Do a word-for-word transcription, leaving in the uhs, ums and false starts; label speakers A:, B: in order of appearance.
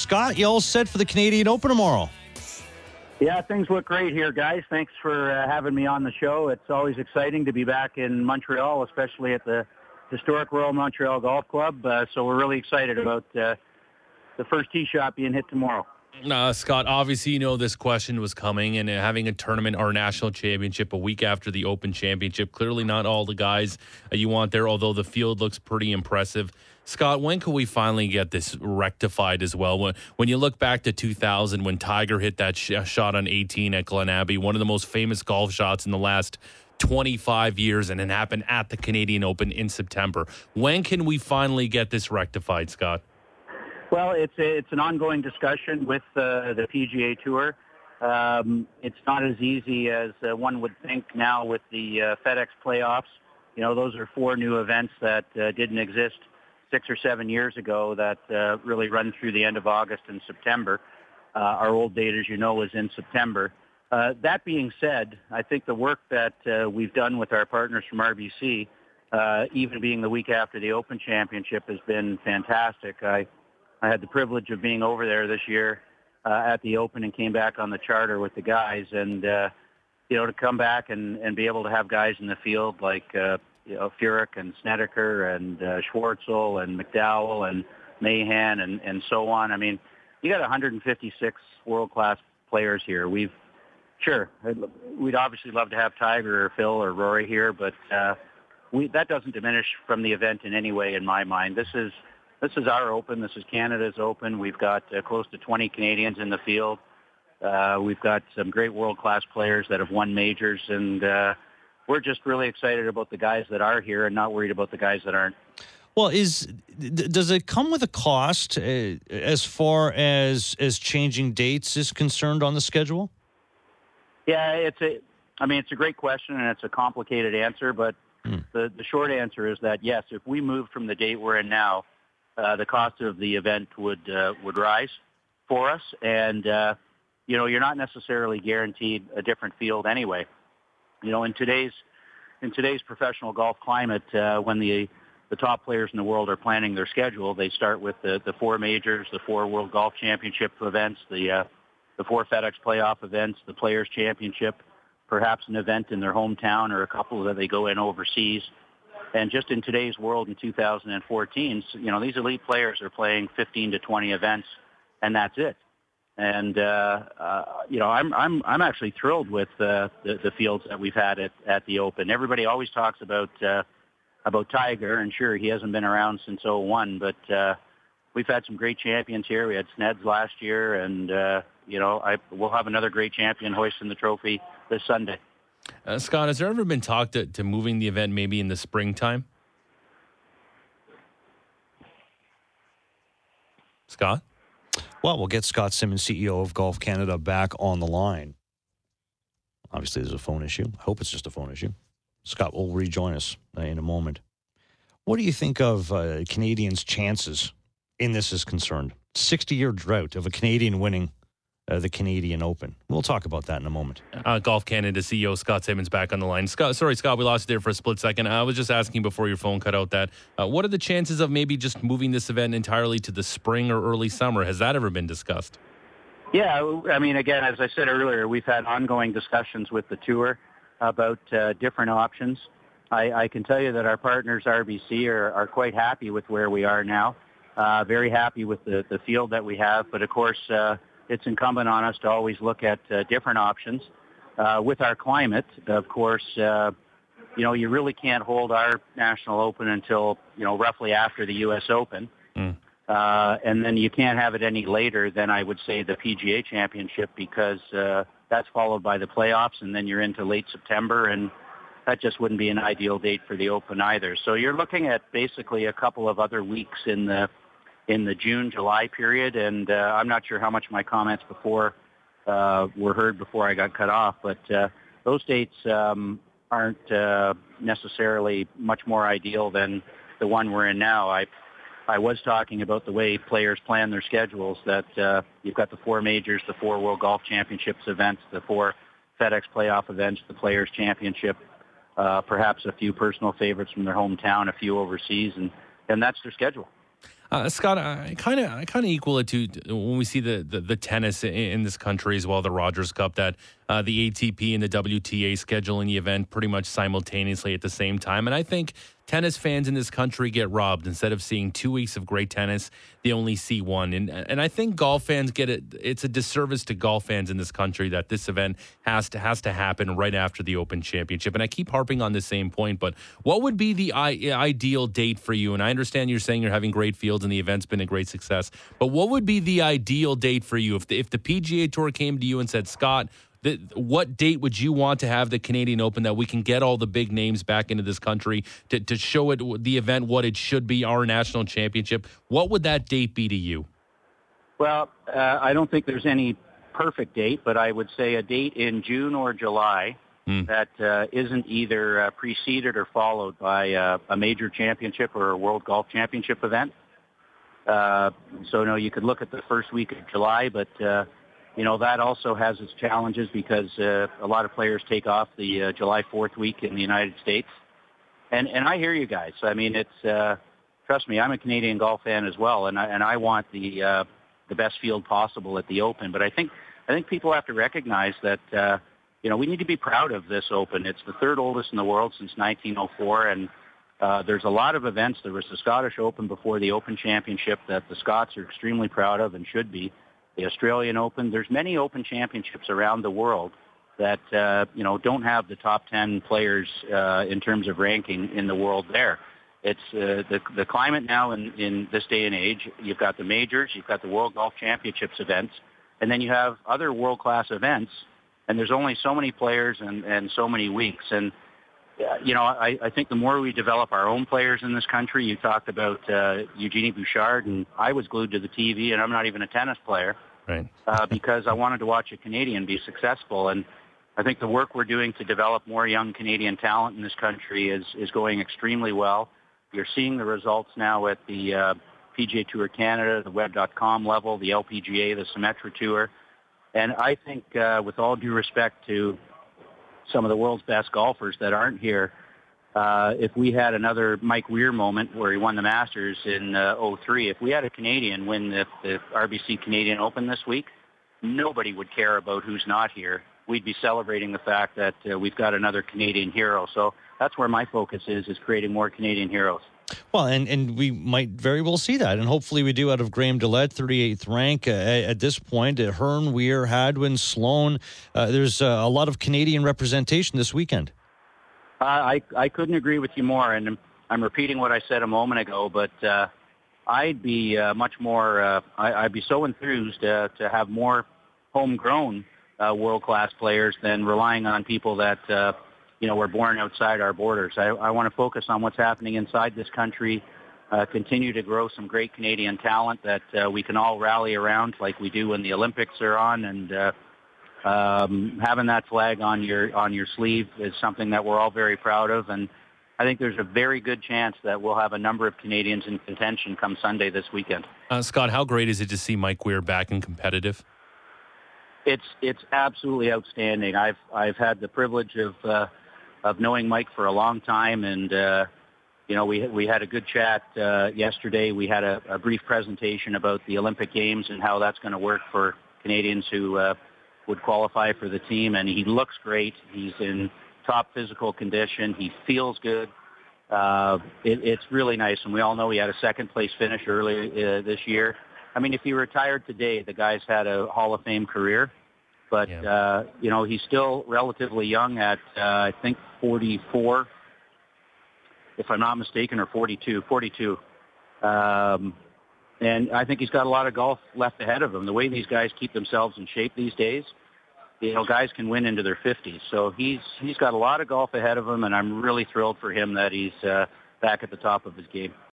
A: Scott, you all set for the Canadian Open tomorrow?
B: Yeah, things look great here, guys. Thanks for uh, having me on the show. It's always exciting to be back in Montreal, especially at the historic Royal Montreal Golf Club. Uh, so we're really excited about uh, the first tee shot being hit tomorrow.
C: Uh, Scott, obviously, you know this question was coming, and uh, having a tournament or national championship a week after the Open Championship, clearly not all the guys uh, you want there, although the field looks pretty impressive. Scott, when can we finally get this rectified as well? When, when you look back to two thousand, when Tiger hit that sh- shot on eighteen at Glen Abbey, one of the most famous golf shots in the last twenty-five years, and it happened at the Canadian Open in September. When can we finally get this rectified, Scott?
B: Well, it's a, it's an ongoing discussion with uh, the P G A Tour. Um, it's not as easy as uh, one would think now with the uh, FedEx playoffs. You know, those are four new events that uh, didn't exist six or seven years ago that uh, really run through the end of August and September. Uh, our old date, as you know, was in September. Uh, that being said, I think the work that uh, we've done with our partners from R B C, uh, even being the week after the Open Championship, has been fantastic. I I had the privilege of being over there this year uh, at the Open and came back on the charter with the guys. And, uh, you know, to come back and, and be able to have guys in the field like, uh, you know, Furyk and Snedeker and uh, Schwartzel and McDowell and Mahan and, and so on. I mean, you got one hundred fifty-six world-class players here. We've, sure, we'd obviously love to have Tiger or Phil or Rory here, but uh, we, that doesn't diminish from the event in any way in my mind. This is This is our Open. This is Canada's Open. We've got uh, close to twenty Canadians in the field. Uh, we've got some great world-class players that have won majors, and uh, we're just really excited about the guys that are here and not worried about the guys that aren't.
A: Well, is does it come with a cost uh, as far as as changing dates is concerned on the schedule?
B: Yeah, it's a. I mean, it's a great question, and it's a complicated answer, but hmm. the, the short answer is that, yes, if we moved from the date we're in now, Uh, the cost of the event would uh, would rise for us, and uh, you know, you're not necessarily guaranteed a different field anyway. You know, in today's in today's professional golf climate, uh, when the the top players in the world are planning their schedule, they start with the, the four majors, the four World Golf Championship events, the uh, the four FedEx Playoff events, the Players Championship, perhaps an event in their hometown or a couple that they go in overseas. And just in today's world in two thousand fourteen, you know, these elite players are playing fifteen to twenty events, and that's it. And uh, uh, you know, I'm I'm I'm actually thrilled with uh, the, the fields that we've had at, at the Open. Everybody always talks about uh, about Tiger, and sure, he hasn't been around since oh one, but uh, we've had some great champions here. We had Sneds last year, and uh, you know, I we'll have another great champion hoisting the trophy this Sunday.
C: Uh, Scott, has there ever been talk to, to moving the event maybe in the springtime? Scott?
A: Well, we'll get Scott Simmons, C E O of Golf Canada, back on the line. Obviously, there's a phone issue. I hope it's just a phone issue. Scott will rejoin us uh, in a moment. What do you think of uh, Canadians' chances in this is concerned? sixty-year drought of a Canadian winning Uh, the Canadian Open. We'll talk about that in a moment.
C: Uh, Golf Canada C E O Scott Simmons back on the line. Scott, sorry, Scott, we lost you there for a split second. I was just asking before your phone cut out that uh, what are the chances of maybe just moving this event entirely to the spring or early summer? Has that ever been discussed?
B: Yeah, I mean, again, as I said earlier, we've had ongoing discussions with the tour about uh, different options. I, I can tell you that our partners, R B C, are, are quite happy with where we are now. Uh, very happy with the, the field that we have, but of course, uh, it's incumbent on us to always look at uh, different options. Uh, with our climate, of course, uh, you know, you really can't hold our National Open until, you know, roughly after the U S Open. Mm. Uh, and then you can't have it any later than, I would say, the P G A Championship, because uh, that's followed by the playoffs, and then you're into late September, and that just wouldn't be an ideal date for the Open either. So you're looking at basically a couple of other weeks in the in the June, July period, and uh, I'm not sure how much my comments before uh, were heard before I got cut off, but uh, those dates um, aren't uh, necessarily much more ideal than the one we're in now. I I was talking about the way players plan their schedules, that uh, you've got the four majors, the four World Golf Championships events, the four FedEx Playoff events, the Players Championship, uh, perhaps a few personal favorites from their hometown, a few overseas, and, and that's their schedule.
C: Uh, Scott, I kind of I kind of equal it to when we see the, the, the tennis in, in this country as well, the Rogers Cup, that uh, the A T P and the W T A scheduling the event pretty much simultaneously at the same time. And I think tennis fans in this country get robbed. Instead of seeing two weeks of great tennis, they only see one. And and I think golf fans get it. It's a disservice to golf fans in this country that this event has to has to happen right after the Open Championship. And I keep harping on the same point, but what would be the I- ideal date for you? And I understand you're saying you're having great fields and the event's been a great success, but what would be the ideal date for you if the, if the P G A Tour came to you and said, Scott, the, what date would you want to have the Canadian Open that we can get all the big names back into this country to, to show it the event what it should be, our national championship? What would that date be to you?
B: Well, uh, I don't think there's any perfect date, but I would say a date in June or July mm. that uh, isn't either uh, preceded or followed by uh, a major championship or a World Golf Championship event. Uh, so, no, you could look at the first week of July, but, uh, you know, that also has its challenges because uh, a lot of players take off the uh, July fourth week in the United States. And and I hear you guys. I mean, it's, uh, trust me, I'm a Canadian golf fan as well, and I, and I want the uh, the best field possible at the Open. But I think I think people have to recognize that, uh, you know, we need to be proud of this Open. It's the third oldest in the world since nineteen oh four, and Uh, there's a lot of events. There was the Scottish Open before the Open Championship that the Scots are extremely proud of and should be. The Australian Open. There's many Open Championships around the world that, uh, you know, don't have the top ten players uh, in terms of ranking in the world there. It's uh, the, the climate now in, in this day and age. You've got the majors, you've got the World Golf Championships events, and then you have other world-class events, and there's only so many players and, and so many weeks. And Yeah, you know, I, I think the more we develop our own players in this country, you talked about uh, Eugenie Bouchard, and I was glued to the T V, and I'm not even a tennis player,
C: right?
B: uh, because I wanted to watch a Canadian be successful. And I think the work we're doing to develop more young Canadian talent in this country is, is going extremely well. You're seeing the results now at the uh, P G A Tour Canada, the web dot com level, the L P G A, the Symetra Tour. And I think, uh, with all due respect to some of the world's best golfers that aren't here, uh, if we had another Mike Weir moment where he won the Masters in uh, oh three, if we had a Canadian win the, the R B C Canadian Open this week, nobody would care about who's not here. We'd be celebrating the fact that uh, we've got another Canadian hero. So that's where my focus is, is creating more Canadian heroes.
A: Well, and, and we might very well see that, and hopefully we do out of Graham Dillette, thirty-eighth rank uh, at this point. Uh, Hearn, Weir, Hadwin, Sloan. Uh, there's uh, a lot of Canadian representation this weekend.
B: Uh, I, I couldn't agree with you more, and I'm, I'm repeating what I said a moment ago, but uh, I'd be uh, much more, uh, I, I'd be so enthused uh, to have more homegrown uh, world-class players than relying on people that uh, you know, we're born outside our borders. I, I want to focus on what's happening inside this country, uh, continue to grow some great Canadian talent that uh, we can all rally around like we do when the Olympics are on. And uh, um, having that flag on your on your sleeve is something that we're all very proud of. And I think there's a very good chance that we'll have a number of Canadians in contention come Sunday this weekend.
C: Uh, Scott, how great is it to see Mike Weir back and competitive?
B: It's it's absolutely outstanding. I've I've had the privilege of uh, of knowing Mike for a long time, and uh, you know we we had a good chat uh, yesterday. We had a, a brief presentation about the Olympic Games and how that's going to work for Canadians who uh, would qualify for the team. And he looks great. He's in top physical condition. He feels good. Uh, it, it's really nice, and we all know he had a second place finish early uh, this year. I mean, if he retired today, the guy's had a Hall of Fame career. But, yeah. uh, you know, he's still relatively young at, uh, I think, forty-four, if I'm not mistaken, or forty-two, forty-two. Um, and I think he's got a lot of golf left ahead of him. The way these guys keep themselves in shape these days, you know, guys can win into their fifties. So he's he's got a lot of golf ahead of him, and I'm really thrilled for him that he's uh, back at the top of his game.